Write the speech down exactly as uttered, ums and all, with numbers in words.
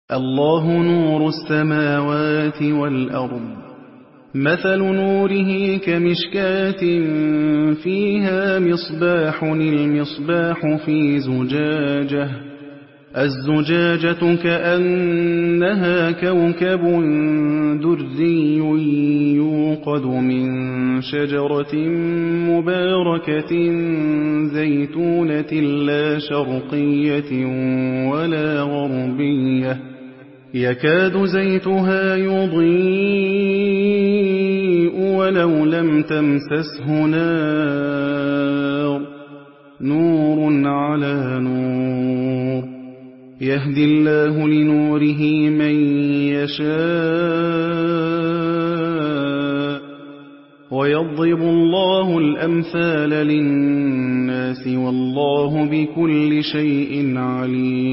اللَّهُ نُورُ السَّمَاوَاتِ وَالْأَرْضِ ۚ مَثَلُ نُورِهِ كَمِشْكَاةٍ فِيهَا مِصْبَاحٌ ۖ الْمِصْبَاحُ فِي زُجَاجَةٍ ۖ الزُّجَاجَةُ كَأَنَّهَا كَوْكَبٌ دُرِّيٌّ يُوقَدُ مِن شَجَرَةٍ مُّبَارَكَةٍ زَيْتُونَةٍ لَّا شَرْقِيَّةٍ وَلَا غَرْبِيَّةٍ يَكَادُ زَيْتُهَا يُضِيءُ وَلَوْ لَمْ تَمْسَسْهُ نَارٌ ۚ نُّورٌ عَلَىٰ نُورٍ ۗ يَهْدِي اللَّهُ لِنُورِهِ مَن يَشَاءُ ۚ وَيَضْرِبُ اللَّهُ الْأَمْثَالَ لِلنَّاسِ ۗ وَاللَّهُ بِكُلِّ شَيْءٍ عَلِيمٌ